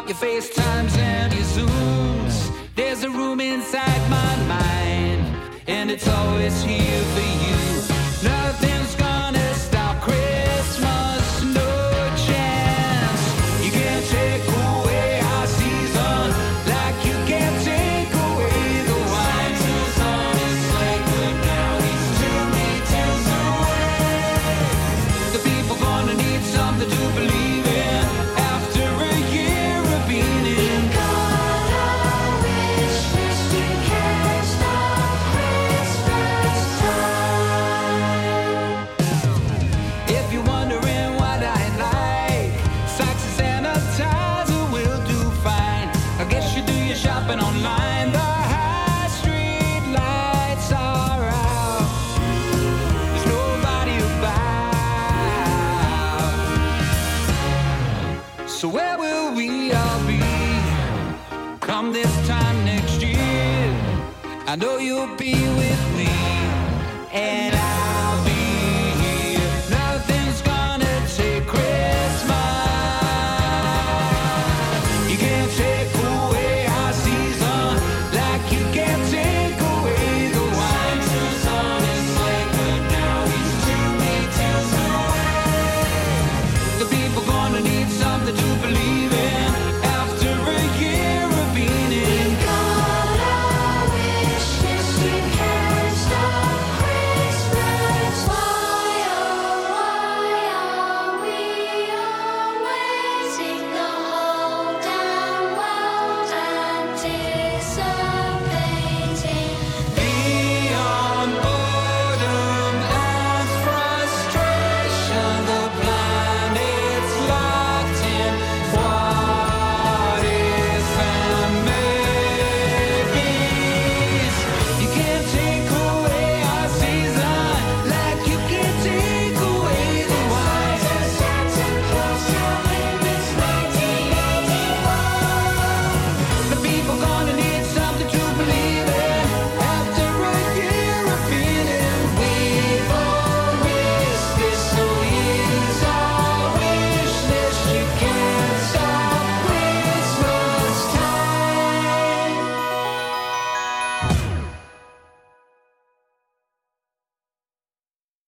your FaceTimes and your Zooms. There's a room inside my mind, and it's always here for you. Nothing's gonna stop Christmas, no chance. You can't take away our season like you can't take away the wine. Santa's on his sleigh, good now he's 2 meters away. The people gonna need something to believe in after a year of being in. If you're wondering what I like, socks and sanitizer will do fine. I guess you do your shopping online. The high street lights are out. There's nobody about. So where will we all be come this time next year? I know you'll be with me. And